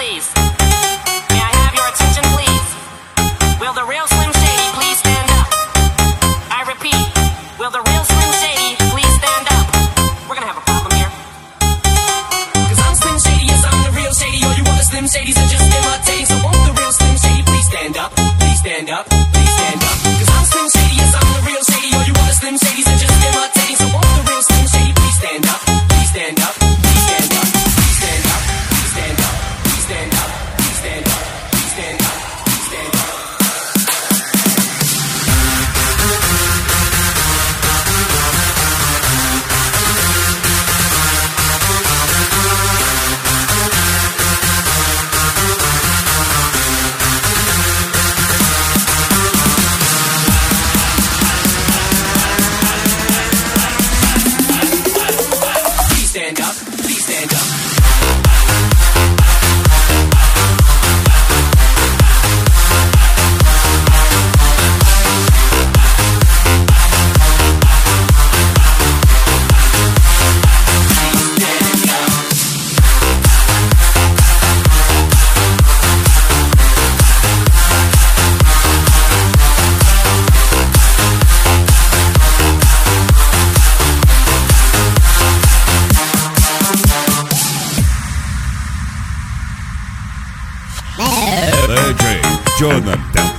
please? May I have your attention, please? Will the real Slim Shady please stand up? I repeat, will the real Slim Shady please stand up? We're gonna have a problem here. Cause I'm Slim Shady, yes, I'm the real Shady. All you other Slim Shadys are just imitating. So won't the real Slim Shady please stand up? Please stand up, please stand up. Cause I'm Slim Shady, yes, I'm the real Shady. All you other Slim Shadys are just imitating. So won't the real Slim Shady please stand up? Please stand up, please stand up, please stand up, please stand up, please stand up, please stand up, please stand up, please stand up. Stand up, please stand up. DJ Jonathan.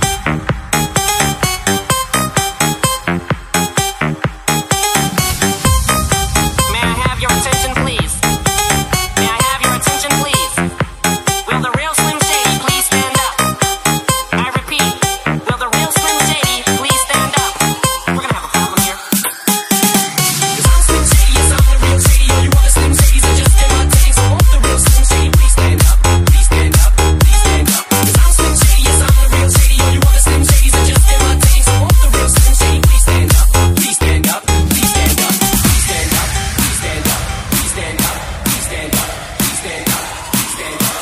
May I have your attention, please? May I have your attention, please? Will the real Slim Shady please stand up? I repeat, will the real Slim Shady please stand up? We're gonna have a problem here. Cause I'm Slim Shady, yes, I'm the real Shady. All you other Slim Shadys are just imitating. So won't the real Slim Shady please stand up? Please stand up, please stand up. Cause I'm Slim Shady, yes, I'm the real Shady. All you other Slim Shadys are just imitating. So won't the real Slim Shady please stand up? Please stand up, please stand up, please stand up, please stand up, please stand up, please stand up, please stand up, please stand up.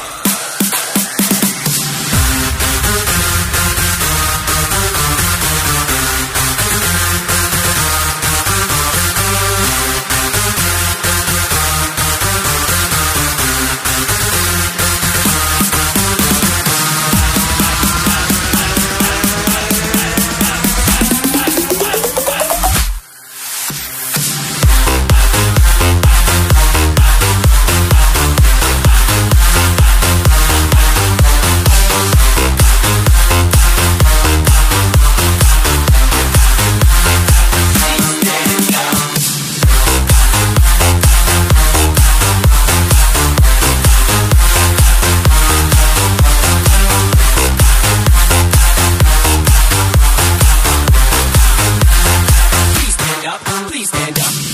Please stand up, please stand up.